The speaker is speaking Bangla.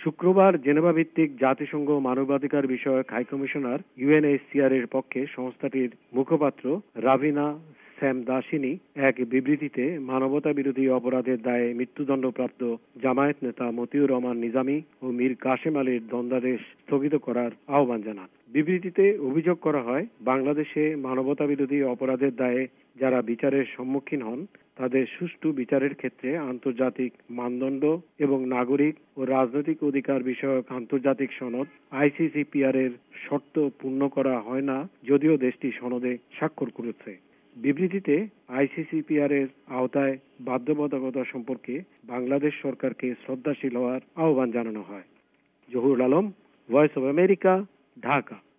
শুক্রবার জেনেভা ভিত্তিক জাতিসংঘ মানবাধিকার বিষয়ক হাইকমিশনার ইউএনএইচসিআর এর পক্ষে সংস্থাটির মুখপাত্র রাভিনা স্যামদাসিনি এক বিবৃতিতে মানবতা বিরোধী অপরাধের দায়ে মৃত্যুদণ্ডপ্রাপ্ত জামায়াত নেতা মতিউর রহমান নিজামী ও মীর কাসেম আলীর দণ্ডাদেশ স্থগিত করার আহ্বান জানান। বিবৃতিতে অভিযোগ করা হয়, বাংলাদেশে মানবতা বিরোধী অপরাধের দায়ে যারা বিচারের সম্মুখীন হন তাদের সুষ্ঠু বিচারের ক্ষেত্রে আন্তর্জাতিক মানদণ্ড এবং নাগরিক ও রাজনৈতিক অধিকার বিষয়ক আন্তর্জাতিক সনদ আইসিসিপিআর এর শর্ত পূর্ণ করা হয় না, যদিও দেশটি সনদে স্বাক্ষর করেছে। বিবৃতিতে আইসিসিপিআর এর আওতায় বাধ্যবাধকতা সম্পর্কে বাংলাদেশ সরকারকে শ্রদ্ধাশীল হওয়ার আহ্বান জানানো হয়। Zahurul Alam, voice of America, Dhaka.